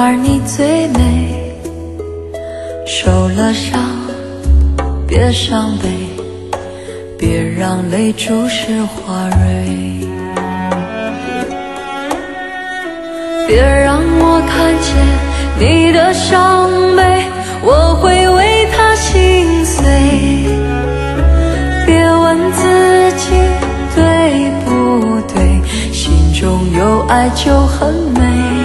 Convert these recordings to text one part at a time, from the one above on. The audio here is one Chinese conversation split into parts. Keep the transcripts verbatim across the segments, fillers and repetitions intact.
花你最美，受了伤别伤悲，别让泪注湿花蕊。别让我看见你的伤悲，我会为他心碎。别问自己对不对，心中有爱就很美。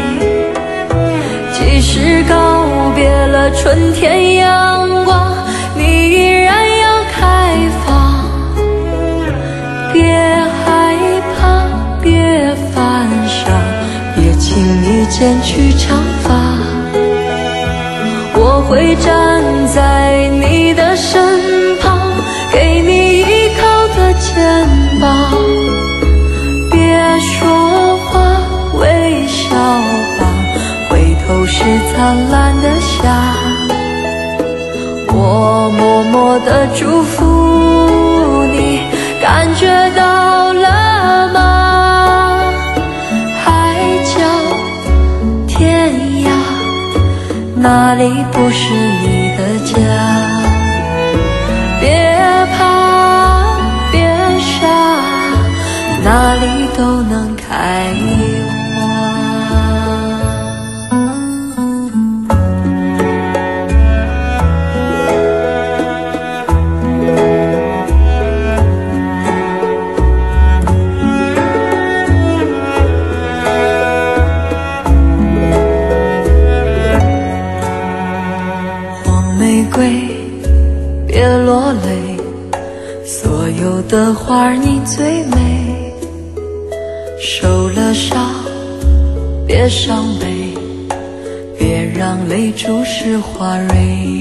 即使告别了春天阳光，你依然要开放。别害怕，别犯傻，别轻易剪去长发。我会站在你的身旁，给你依靠的肩膀。别说话，微笑吧，回头是灿烂的夏。我默默地祝福你，感觉到了吗？海角天涯，哪里不是你的家？别怕，别傻，哪里都能开花。玫瑰别落泪，所有的花儿你最美。受了伤别伤悲，别让泪注湿花蕊。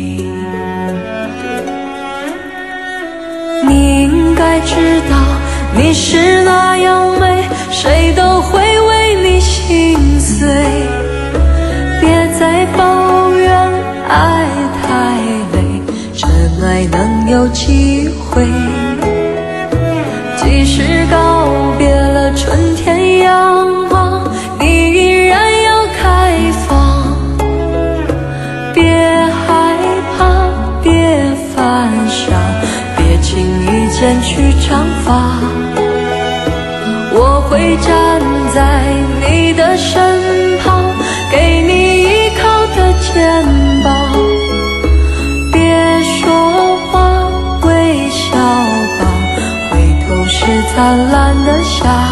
你应该知道你是那样美，谁都会为你心碎。别再抱怨爱太累，真爱能有机会。即使告别了春天阳光，你依然要开放。别害怕，别犯傻，别轻易剪去长发。我会站在你的身旁，给你依靠的肩膀。别说话，微笑吧，回头是灿烂的夏。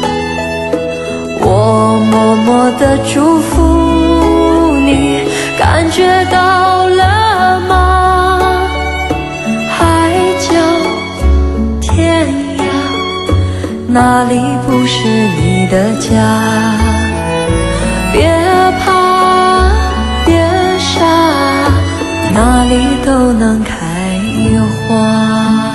我默默地祝福你，感觉到了吗？海角天涯，哪里不是你的家？别怕，别傻，哪里都能开花。